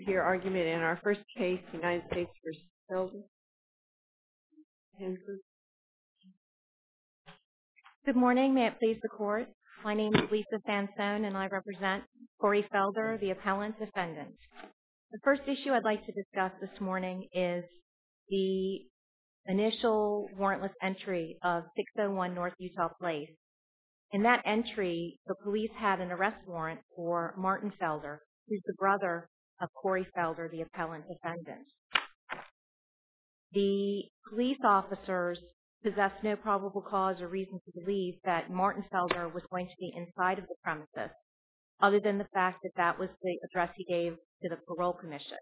Hear argument in our first case, United States v. Felder. Good morning. May it please the Court. My name is Lisa Sansone, and I represent Corey Felder, the appellant defendant. The first issue I'd like to discuss this morning is the initial warrantless entry of 601 North Utah Place. In that entry, the police had an arrest warrant for Martin Felder, who's the brother of Corey Felder, the appellant defendant. The police officers possessed no probable cause or reason to believe that Martin Felder was going to be inside of the premises, other than the fact that that was the address he gave to the parole commission.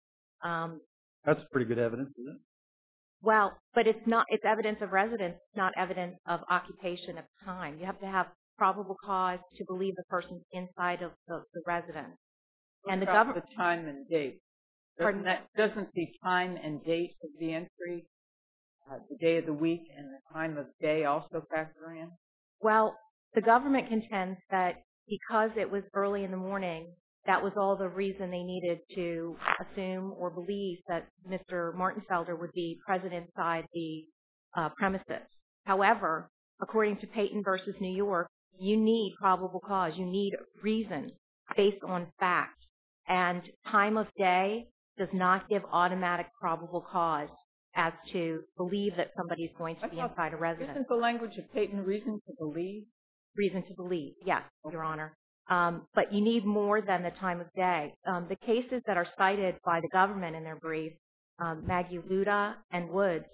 That's pretty good evidence, isn't it? Well, but it's not. It's evidence of residence, not evidence of occupation at the time. You have to have probable cause to believe the person's inside of the residence. And the government, the time and date. Doesn't the time and date of the entry, the day of the week and the time of day also factor in? Well, the government contends that because it was early in the morning, that was all the reason they needed to assume or believe that Mr. Martin Felder would be present inside the premises. However, according to Payton v. New York, you need probable cause. You need reason based on fact. And time of day does not give automatic probable cause as to believe that somebody is going to be inside a residence. Isn't the language of Payton reason to believe? Reason to believe, yes, Your Honor. But you need more than the time of day. The cases that are cited by the government in their brief, Maguluda and Woods,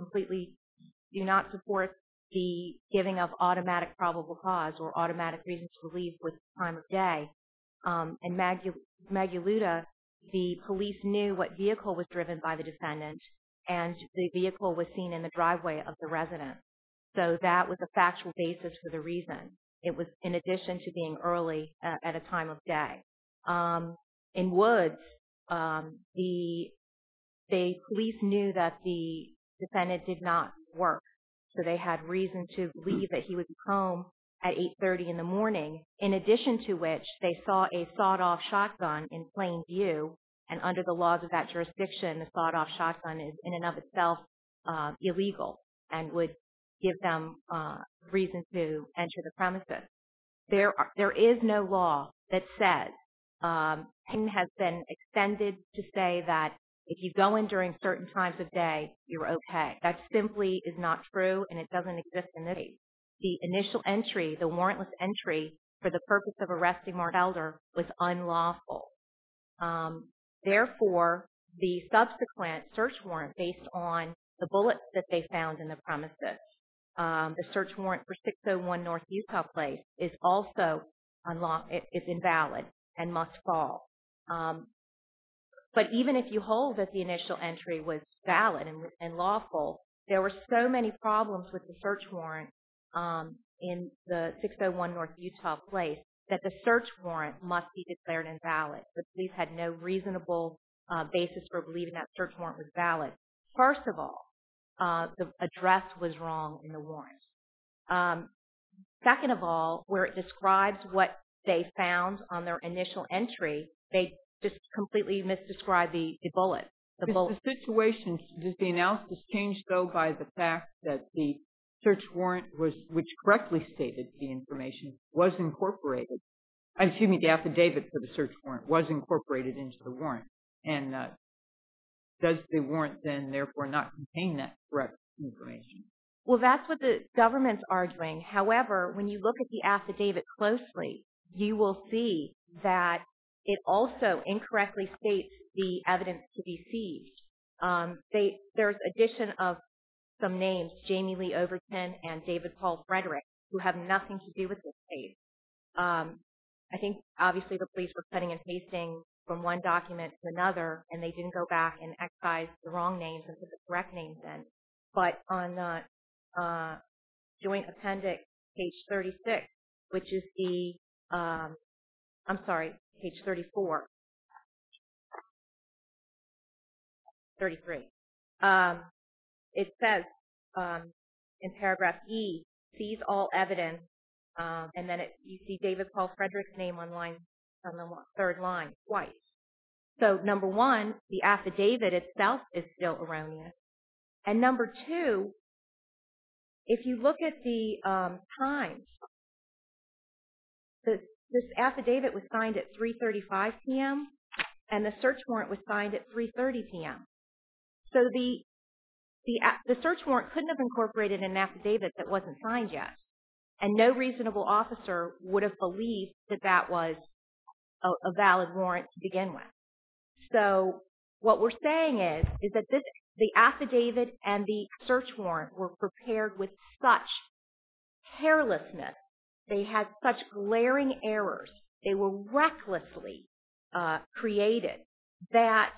do not support the giving of automatic probable cause or automatic reason to believe with time of day. In Maguluda, the police knew what vehicle was driven by the defendant, and the vehicle was seen in the driveway of the residence. So that was a factual basis for the reason. It was in addition to being early at a time of day. In Woods, the police knew that the defendant did not work, so they had reason to believe that he would be home at 8:30 in the morning, in addition to which they saw a sawed-off shotgun in plain view, and under the laws of that jurisdiction, the sawed-off shotgun is in and of itself illegal and would give them reason to enter the premises. There is no law that says, Payton has been extended to say that if you go in during certain times of day, you're okay. That simply is not true, and it doesn't exist in this case. The initial entry, the warrantless entry for the purpose of arresting Martin Felder was unlawful. Therefore, the subsequent search warrant based on the bullets that they found in the premises, the search warrant for 601 North Utah Place is also is invalid and must fall. But even if you hold that the initial entry was valid and lawful, there were so many problems with the search warrant in the 601 North Utah Place that the search warrant must be declared invalid. The police had no reasonable basis for believing that search warrant was valid. First of all, the address was wrong in the warrant. Second of all, where it describes what they found on their initial entry, they just completely misdescribed the bullet. The situation, does the analysis change, though, by the fact that the search warrant which correctly stated the information, was incorporated? The affidavit for the search warrant was incorporated into the warrant. And does the warrant then, therefore, not contain that correct information? Well, that's what the government's arguing. However, when you look at the affidavit closely, you will see that it also incorrectly states the evidence to be seized. There's addition of some names, Jamie Lee Overton and David Paul Frederick, who have nothing to do with this case. I think, obviously, the police were cutting and pasting from one document to another, and they didn't go back and excise the wrong names and put the correct names in. But on Joint Appendix, page 36, which is page 34, 33, it says in paragraph E, seize all evidence, and then you see David Paul Frederick's name on the third line twice. So number one, the affidavit itself is still erroneous. And number two, if you look at the times, this affidavit was signed at 3:35 p.m. and the search warrant was signed at 3:30 p.m. So the search warrant couldn't have incorporated an affidavit that wasn't signed yet, and no reasonable officer would have believed that that was a valid warrant to begin with. So what we're saying is that the affidavit and the search warrant were prepared with such carelessness. They had such glaring errors. They were recklessly created that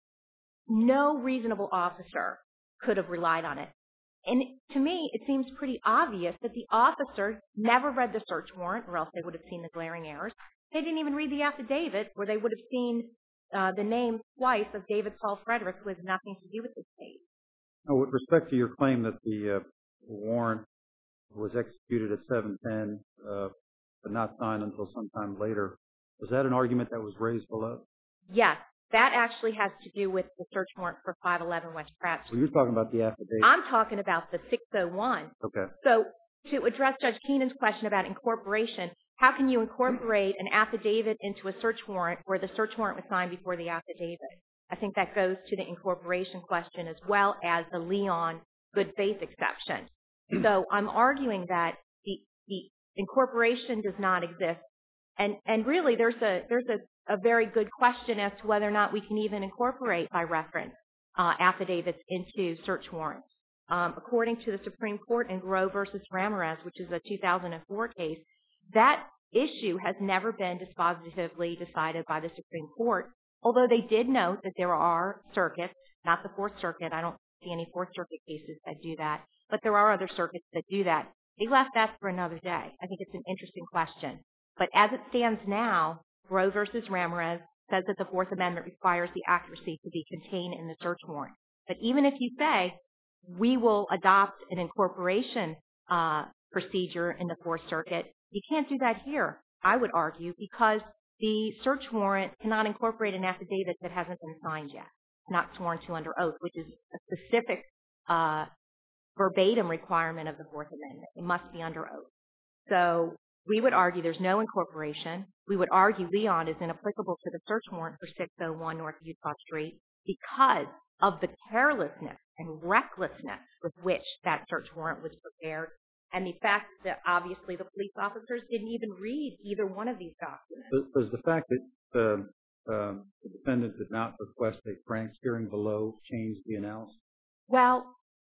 no reasonable officer could have relied on it. And to me, it seems pretty obvious that the officer never read the search warrant, or else they would have seen the glaring errors. They didn't even read the affidavit, or they would have seen the name twice of David Saul Frederick, who has nothing to do with this case. Now, with respect to your claim that the warrant was executed at 7:10, but not signed until sometime later, was that an argument that was raised below? Yes, that actually has to do with the search warrant for 511 West Pratt Street. Well, you're talking about the affidavit. I'm talking about the 601. Okay. So to address Judge Keenan's question about incorporation, how can you incorporate an affidavit into a search warrant where the search warrant was signed before the affidavit? I think that goes to the incorporation question as well as the Leon good faith exception. So I'm arguing that the incorporation does not exist. And really there's a very good question as to whether or not we can even incorporate by reference affidavits into search warrants. According to the Supreme Court in Grove versus Ramirez, which is a 2004 case, that issue has never been dispositively decided by the Supreme Court, although they did note that there are circuits, not the Fourth Circuit. I don't see any Fourth Circuit cases that do that, but there are other circuits that do that. They left that for another day. I think it's an interesting question. But as it stands now, Grove versus Ramirez says that the Fourth Amendment requires the accuracy to be contained in the search warrant. But even if you say we will adopt an incorporation procedure in the Fourth Circuit, you can't do that here, I would argue, because the search warrant cannot incorporate an affidavit that hasn't been signed yet, not sworn to under oath, which is a specific verbatim requirement of the Fourth Amendment. It must be under oath. So we would argue there's no incorporation. We would argue Leon is inapplicable to the search warrant for 601 North Utah Street because of the carelessness and recklessness with which that search warrant was prepared, and the fact that obviously the police officers didn't even read either one of these documents. Does the fact that the defendant did not request a Frank's hearing below change the analysis? Well,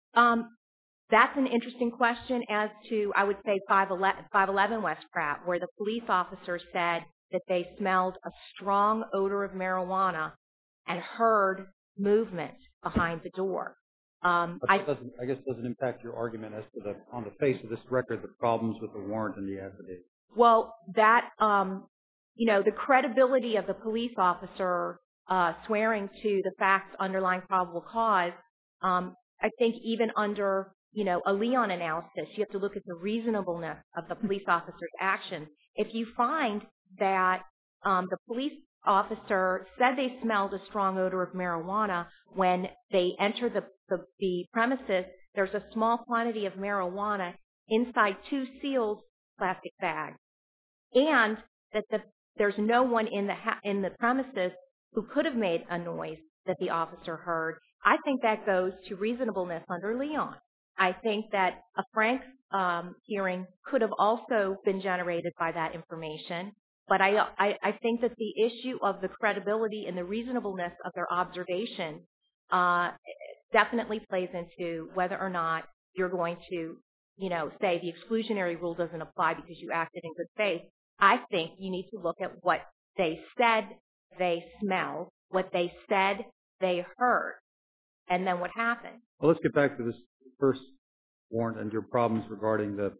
that's an interesting question as to, I would say, 511 West Pratt, where the police officers said that they smelled a strong odor of marijuana and heard movement behind the door. But I guess it doesn't impact your argument as to on the face of this record, the problems with the warrant and the affidavit. Well, that, the credibility of the police officer swearing to the facts underlying probable cause, I think even under, a Leon analysis, you have to look at the reasonableness of the police officer's actions. If you find that the police officer said they smelled a strong odor of marijuana when they entered the premises, there's a small quantity of marijuana inside 2 sealed plastic bags, and that there's no one in the premises who could have made a noise that the officer heard. I think that goes to reasonableness under Leon. I think that a Frank's hearing could have also been generated by that information. But I think that the issue of the credibility and the reasonableness of their observation definitely plays into whether or not you're going to, say the exclusionary rule doesn't apply because you acted in good faith. I think you need to look at what they said they smelled, what they said they heard, and then what happened. Well, let's get back to this first warrant and your problems regarding the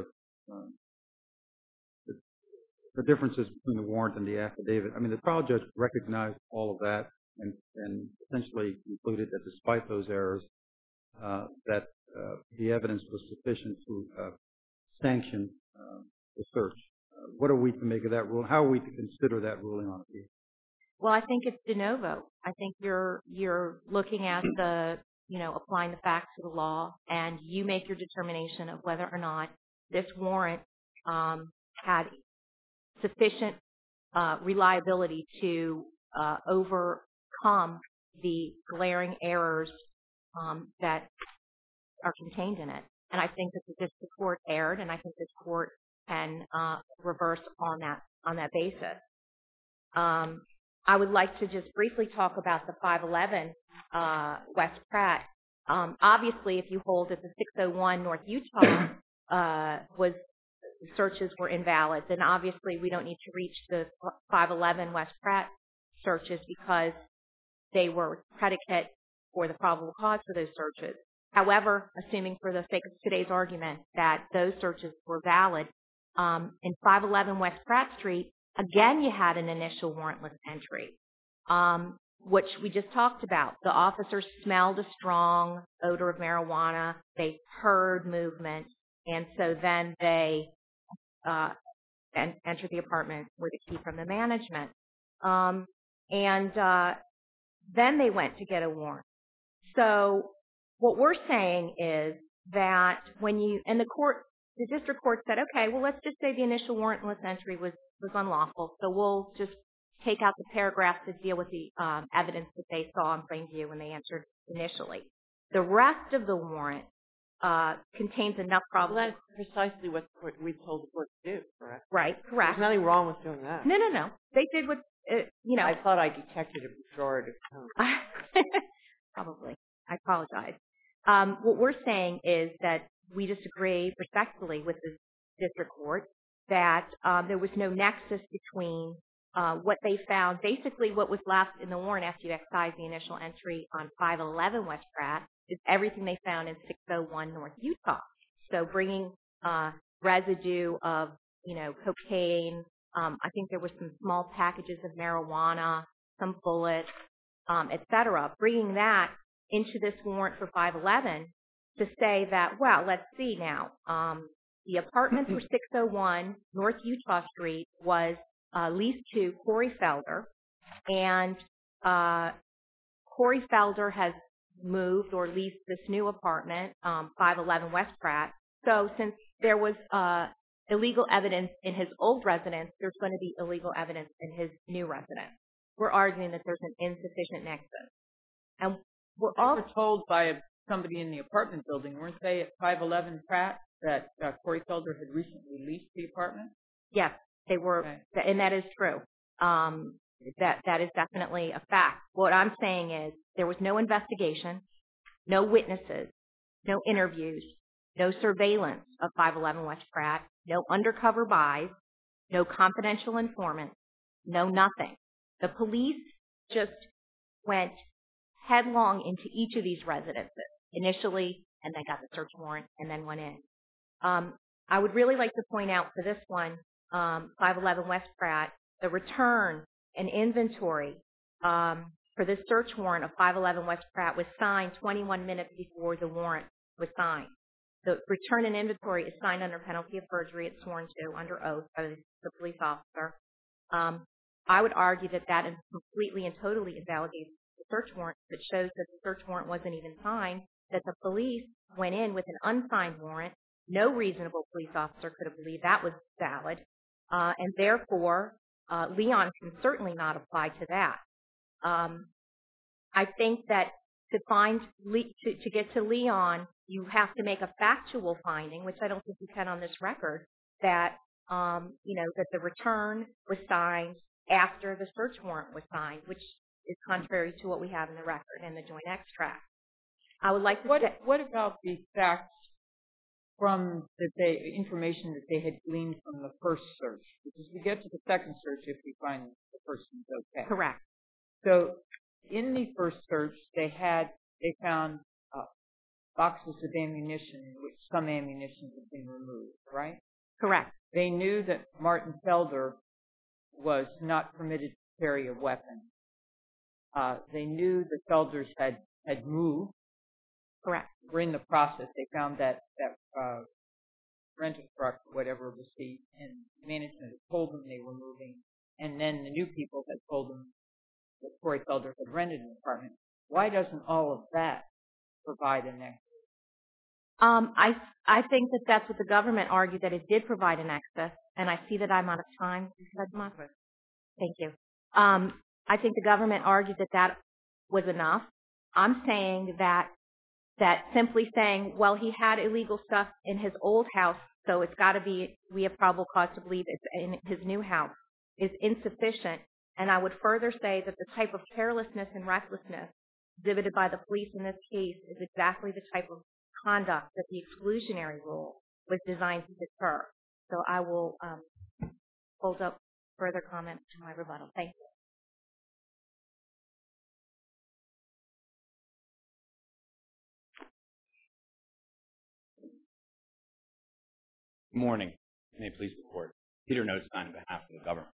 differences between the warrant and the affidavit. I mean, the trial judge recognized all of that and essentially concluded that despite those errors, that the evidence was sufficient to sanction the search. What are we to make of that rule? How are we to consider that ruling on appeal? Well, I think it's de novo. I think you're looking at applying the facts to the law, and you make your determination of whether or not this warrant had sufficient reliability to overcome the glaring errors that are contained in it. And I think that the district court erred, and I think this court can reverse on that basis. I would like to just briefly talk about the 511 West Pratt. Obviously, if you hold that the 601 North Utah searches were invalid, then obviously we don't need to reach the 511 West Pratt searches because they were predicate for the probable cause for those searches. However, assuming for the sake of today's argument that those searches were valid, in 511 West Pratt Street, again, you had an initial warrantless entry, which we just talked about. The officers smelled a strong odor of marijuana. They heard movement. And so then they entered the apartment with a key from the management. Then they went to get a warrant. So what we're saying is that the district court said, okay, well, let's just say the initial warrantless entry was unlawful. So we'll just take out the paragraphs that deal with the evidence that they saw in plain view when they entered initially. The rest of the warrant contains enough problems. Well, that's precisely what we told the court to do, correct? Right, correct. There's nothing wrong with doing that. No. They did what, I thought I detected a pejorative tone. Probably. I apologize. What we're saying is that we disagree respectfully with the district court that there was no nexus between what they found. Basically, what was left in the warrant after you excise the initial entry on 511 West Pratt is everything they found in 601 North Utah. So bringing residue of, cocaine. I think there were some small packages of marijuana, some bullets, et cetera. Bringing that into this warrant for 511 to say that, well, let's see now. The apartment for 601 North Utah Street was leased to Corey Felder, and Corey Felder has moved or leased this new apartment, 511 West Pratt. So since there was illegal evidence in his old residence, there's going to be illegal evidence in his new residence. We're arguing that there's an insufficient nexus. And we're also told by somebody in the apartment building, weren't they, at 511 Pratt, that Corey Felder had recently leased the apartment? Yes, they were, okay. And that is true. That is definitely a fact. What I'm saying is there was no investigation, no witnesses, no interviews, no surveillance of 511 West Pratt, no undercover buys, no confidential informants, no nothing. The police just went headlong into each of these residences initially, and they got the search warrant and then went in. I would really like to point out for this one, 511 West Pratt, the return and inventory for this search warrant of 511 West Pratt was signed 21 minutes before the warrant was signed. The return and inventory is signed under penalty of perjury. It's sworn to under oath by the police officer. I would argue that that is completely and totally invalidates the search warrant that shows that the search warrant wasn't even signed, that the police went in with an unsigned warrant. No reasonable police officer could have believed that was valid. And therefore, Leon can certainly not apply to that. I think that to get to Leon, you have to make a factual finding, which I don't think you can on this record, that that the return was signed after the search warrant was signed, which is contrary to what we have in the record in the joint extract. I would like to what about the facts from the information that they had gleaned from the first search? Because we get to the second search if we find the person's okay. Correct. So in the first search, they found boxes of ammunition in which some ammunition had been removed, right? Correct. They knew that Martin Felder was not permitted to carry a weapon. They knew the Felders had moved. Correct. We're in the process. They found that rental truck, whatever was and management had told them they were moving, and then the new people had told them that Corey Felder had rented an apartment. Why doesn't all of that provide an nexus? I think that that's what the government argued, that it did provide an access, and I see that I'm out of time. Thank you. I think the government argued that that was enough. I'm saying that simply saying, well, he had illegal stuff in his old house, so it's got to be, we have probable cause to believe it's in his new house, is insufficient. And I would further say that the type of carelessness and recklessness exhibited by the police in this case is exactly the type of conduct that the exclusionary rule was designed to deter. So I will hold up further comments to my rebuttal. Thank you. Good morning. May it please the Court. Peter Notestein on behalf of the government.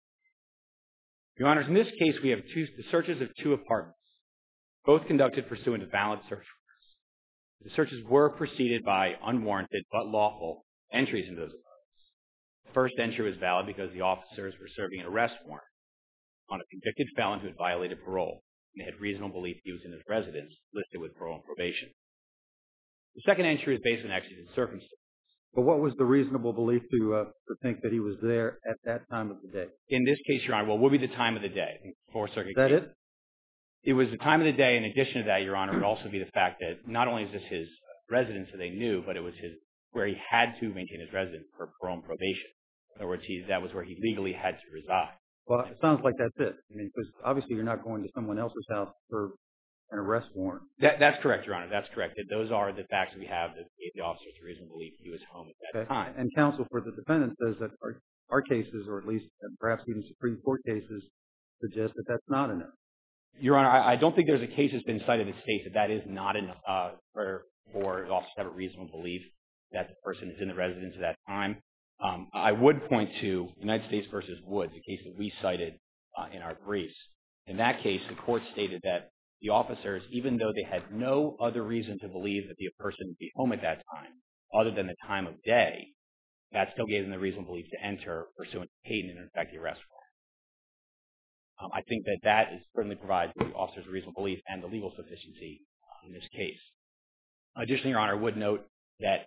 Your Honors, in this case, we have the searches of two apartments, both conducted pursuant to valid search warrants. The searches were preceded by unwarranted but lawful entries into those apartments. The first entry was valid because the officers were serving an arrest warrant on a convicted felon who had violated parole, and they had reasonable belief he was in his residence listed with parole and probation. The second entry was based on exigent circumstances. But what was the reasonable belief to think that he was there at that time of the day? In this case, Your Honor, what would be the time of the day? I think Fourth Circuit. Is that it? It was the time of the day. In addition to that, Your Honor, would also be the fact that not only is this his residence that they knew, but it was where he had to maintain his residence for parole and probation. In other words, that was where he legally had to reside. Well, it sounds like that's it. I mean, because obviously you're not going to someone else's house for an arrest warrant. That's correct, Your Honor. That's correct. Those are the facts we have that gave the officers reason to believe he was home at that time. And counsel for the defendant says that our cases, or at least perhaps even Supreme Court cases, suggest that that's not enough. Your Honor, I don't think there's a case that's been cited that states that is not enough for officers to have a reasonable belief that the person is in the residence at that time. I would point to United States v. Woods, a case that we cited in our briefs. In that case, the court stated that the officers, even though they had no other reason to believe that the person would be home at that time, other than the time of day, that still gave them the reasonable belief to enter pursuant to Payton and, in fact, the arrest warrant. I think that certainly provides the officers a reasonable belief and the legal sufficiency in this case. Additionally, Your Honor, I would note that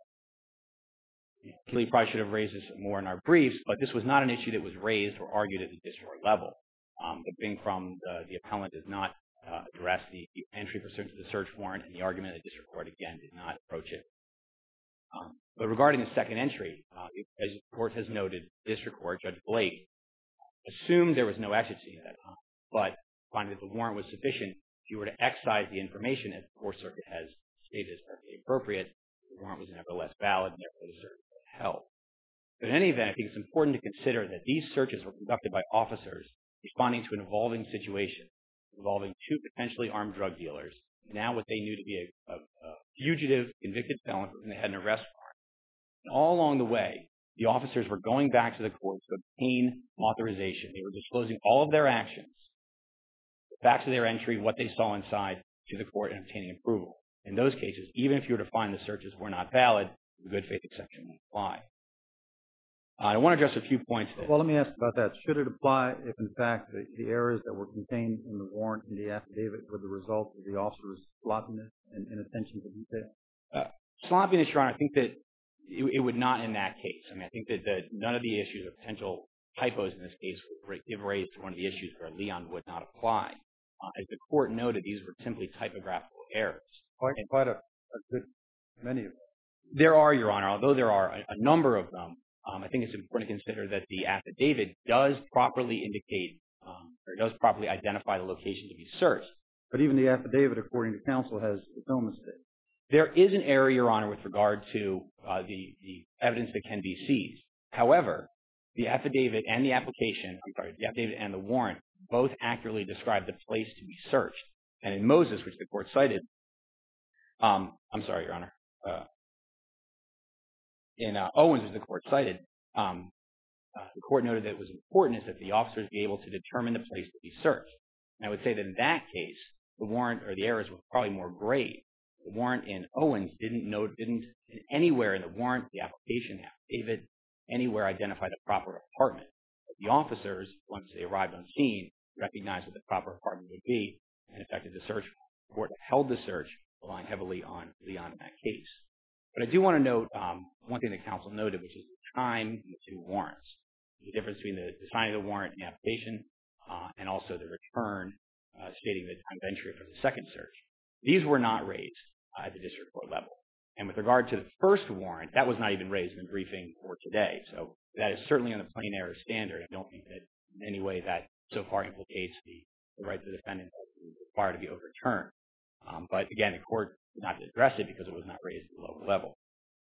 we probably should have raised this more in our briefs, but this was not an issue that was raised or argued at the district court level. The thing from the appellant does not address the entry pursuant to the search warrant, and the argument of the district court, again, did not approach it. But regarding the second entry, as the court has noted, district court, Judge Blake, assumed there was no exigency at that time, but finding that the warrant was sufficient, if you were to excise the information, as the Fourth Circuit has stated as perfectly appropriate, the warrant was nevertheless valid, and therefore the search was held. But in any event, I think it's important to consider that these searches were conducted by officers responding to an evolving situation involving two potentially armed drug dealers, now what they knew to be a fugitive convicted felon, and they had an arrest warrant. And all along the way, the officers were going back to the courts to obtain authorization. They were disclosing all of their actions, the facts of their entry, what they saw inside, to the court and obtaining approval. In those cases, even if you were to find the searches were not valid, the good faith exception would apply. I want to address a few points. Well, let me ask about that. Should it apply if, in fact, the errors that were contained in the warrant and the affidavit were the result of the officer's sloppiness and inattention to detail? Sloppiness, Your Honor, I think that it would not in that case. I mean, I think that none of the issues or potential typos in this case would give rise to one of the issues where Leon would not apply. As the court noted, these were simply typographical errors. Quite a good many of them. There are, Your Honor, although there are a number of them. I think it's important to consider that the affidavit does properly indicate or does properly identify the location to be searched. But even the affidavit, according to counsel, has its own mistake. There is an error, Your Honor, with regard to the evidence that can be seized. However, the affidavit and the the affidavit and the warrant both accurately describe the place to be searched. And in Moses, which the court cited, I'm sorry, Your Honor, in Owens, which the court cited, the court noted that it was important is that the officers be able to determine the place to be searched. And I would say that in that case, the warrant or the errors were probably more grave. The warrant in Owens didn't anywhere in the warrant, the application, the affidavit, anywhere identify the proper apartment. But the officers, once they arrived on scene, recognized what the proper apartment would be and effected the search. The court held the search, relying heavily on Leon in that case. But I do want to note one thing the counsel noted, which is the time in the two warrants. The difference between the signing of the warrant and the application and also the return stating the time of entry for the second search. These were not raised at the district court level. And with regard to the first warrant, that was not even raised in the briefing for today. So that is certainly on the plain error standard. I don't think that in any way that so far implicates the right of the defendant is required to be overturned. But again, the court did not address it because it was not raised at the local level.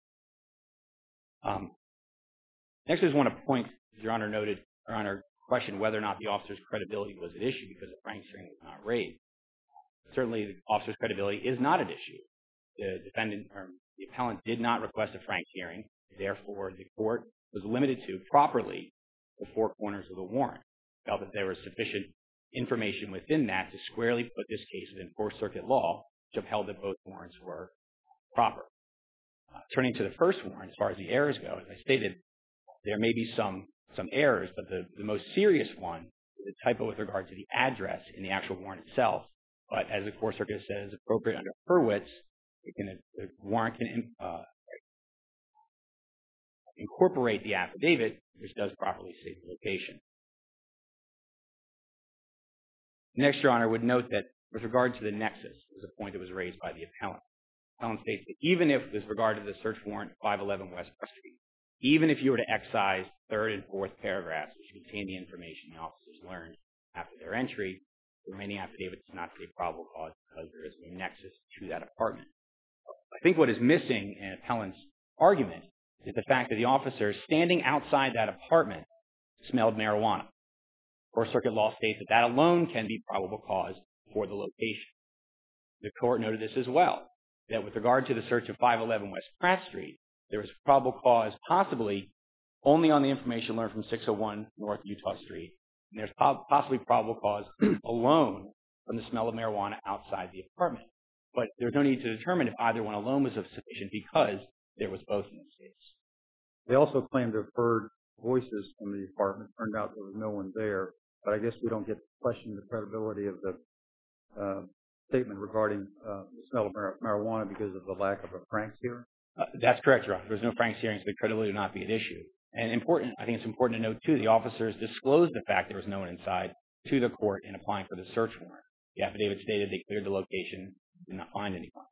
Next, I just want to point, as Your Honor noted, Your Honor questioned whether or not the officer's credibility was at issue because the Franks hearing was not raised. Certainly, the officer's credibility is not at issue. The defendant or the appellant did not request a Franks hearing. Therefore, the court was limited to properly the four corners of the warrant. Felt that there was sufficient information within that to squarely put this case within Fourth Circuit law, which upheld that both warrants were proper. Turning to the first warrant, as far as the errors go, as I stated, there may be some errors, but the most serious one is a typo with regard to the address in the actual warrant itself. But as the Fourth Circuit says, appropriate under Hurwitz, the warrant can incorporate the affidavit, which does properly state the location. Next, Your Honor, would note that with regard to the nexus, is a point that was raised by the appellant. The appellant states that even if, with regard to the search warrant 511 West West Street, even if you were to excise third and fourth paragraphs, which contain the information the officers learned after their entry, the remaining affidavit does not state probable cause because there is no nexus to that apartment. I think what is missing in appellant's argument is the fact that the officers standing outside that apartment smelled marijuana. Fourth Circuit law states that that alone can be probable cause for the location. The court noted this as well, that with regard to the search of 511 West Pratt Street, there was probable cause possibly only on the information learned from 601 North Utah Street. And there's possibly probable cause alone from the smell of marijuana outside the apartment. But there's no need to determine if either one alone was sufficient because there was both in this case. They also claimed to have heard voices from the apartment. Turned out there was no one there. But I guess we don't get to question the credibility of the statement regarding the smell of marijuana because of the lack of a Franks hearing. That's correct, Your Honor. There was no Franks hearing, so the credibility would not be at issue. And I think it's important to note, too, the officers disclosed the fact there was no one inside to the court in applying for the search warrant. The affidavit stated they cleared the location, did not find anyone.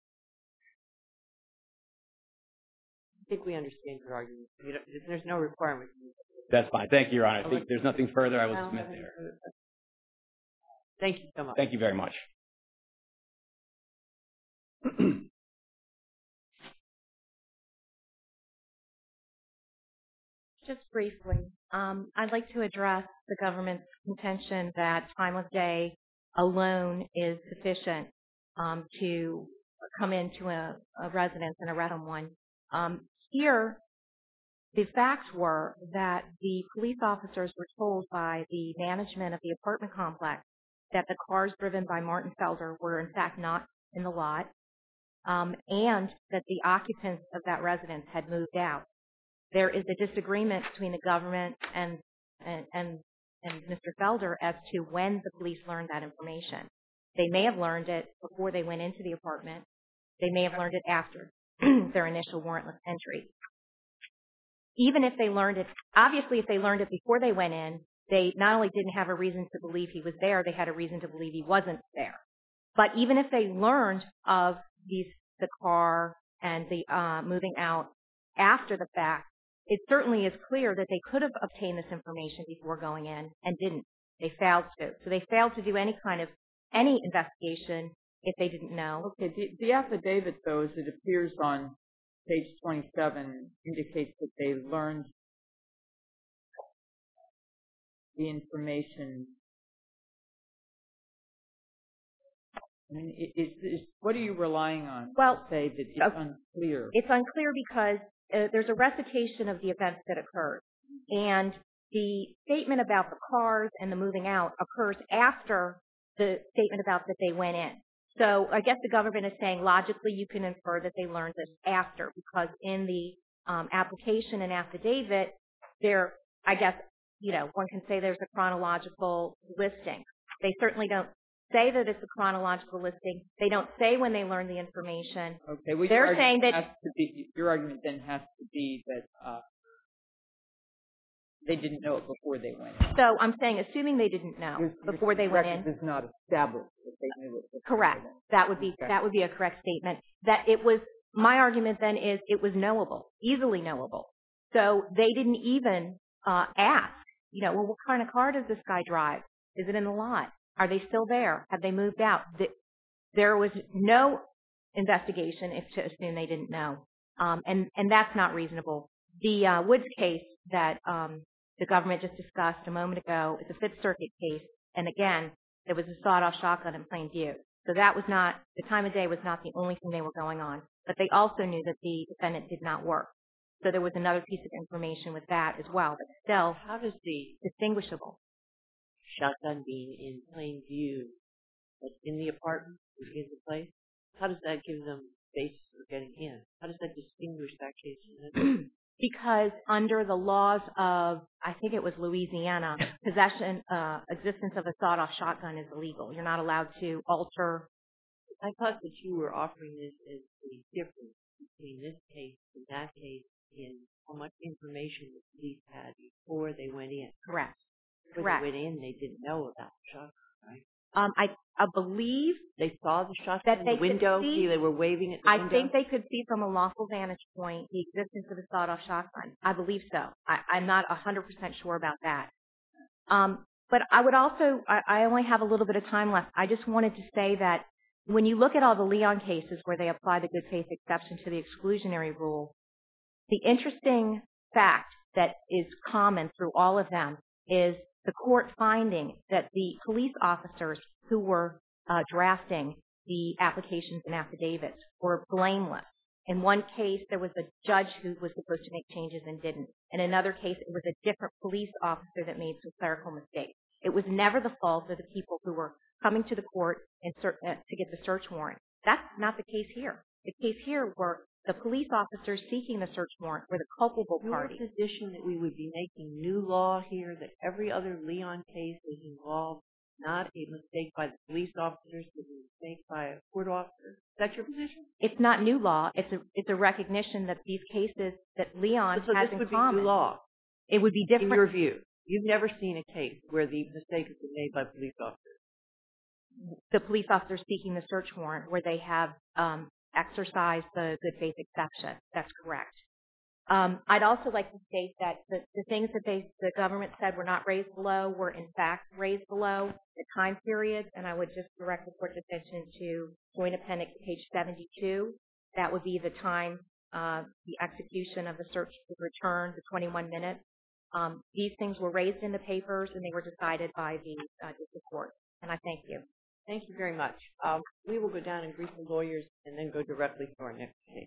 I think we understand your argument. There's no requirement. That's fine. Thank you, Your Honor. I think there's nothing further I will submit there. Thank you so much. Thank you very much. Just briefly, I'd like to address the government's contention that time of day alone is sufficient to come into a residence and arrest someone. Here, the facts were that the police officers were told by the management of the apartment complex that the cars driven by Martin Felder were in fact not in the lot, and that the occupants of that residence had moved out. There is a disagreement between the government and Mr. Felder as to when the police learned that information. They may have learned it before they went into the apartment. They may have learned it after their initial warrantless entry. Even if they learned it, obviously if they learned it before they went in, they not only didn't have a reason to believe he was there, they had a reason to believe he wasn't there. But even if they learned of the car and the moving out after the fact, it certainly is clear that they could have obtained this information before going in and didn't. They failed to. So they failed to do any investigation if they didn't know. Okay. The affidavit, though, as it appears on page 27, indicates that they learned the information. I mean, what are you relying on to say that it's unclear? It's unclear because there's a recitation of the events that occurred. And the statement about the cars and the moving out occurs after the statement about that they went in. So I guess the government is saying logically you can infer that they learned this after, because in the application and affidavit, I guess one can say there's a chronological listing. They certainly don't say that it's a chronological listing. They don't say when they learn the information. Okay. Well, They're saying that your argument then has to be that they didn't know it before they went in. So I'm saying, assuming they didn't know before they went in. Does not establish that they knew it. Correct. That would be a correct statement. That it was. My argument then is it was knowable, easily knowable. So they didn't even ask. Well, what kind of car does this guy drive? Is it in the lot? Are they still there? Have they moved out? There was no investigation if to assume they didn't know, and that's not reasonable. The Woods case that the government just discussed a moment ago is a Fifth Circuit case, and again, there was a sawed-off shotgun in plain view. So that was not, the time of day was not the only thing they were going on, but they also knew that the defendant did not work. So there was another piece of information with that as well, but still, how does the distinguishable shotgun being in plain view, like in the apartment or in the place, how does that give them basis for getting in? How does that distinguish that case? Because under the laws of, I think it was Louisiana, existence of a sawed-off shotgun is illegal. You're not allowed to alter. I thought that you were offering this as the difference between this case and that case in how much information the police had before they went in. Correct. Before they went in, they didn't know about the shotgun, right? I believe they saw the shotgun in the window. They were waving at the window. I think they could see from a lawful vantage point the existence of a sawed-off shotgun. I believe so. I'm not 100% sure about that. But I would also, I only have a little bit of time left. I just wanted to say that when you look at all the Leon cases where they apply the good faith exception to the exclusionary rule, the interesting fact that is common through all of them is the court finding that the police officers who were drafting the applications and affidavits were blameless. In one case, there was a judge who was supposed to make changes and didn't. In another case, it was a different police officer that made some clerical mistakes. It was never the fault of the people who were coming to the court and to get the search warrant. That's not the case here. The case here were the police officers seeking the search warrant were the culpable party. Your position that we would be making new law here, that every other Leon case is involved, not a mistake by the police officers, but a mistake by a court officer. Is that your position? It's not new law. It's a recognition that these cases that Leon has in common. So this would be new law. It would be different. In your view. You've never seen a case where the mistake has been made by police officers. The police officers seeking the search warrant where they have exercised the good faith exception. That's correct. I'd also like to state that the things that the government said were not raised below were in fact raised below the time period, and I would just direct the court's attention to Joint Appendix page 72. That would be the time the execution of the search would return, the 21 minutes. These things were raised in the papers, and they were decided by the district court. And I thank you. Thank you very much. We will go down and brief the lawyers and then go directly to our next case.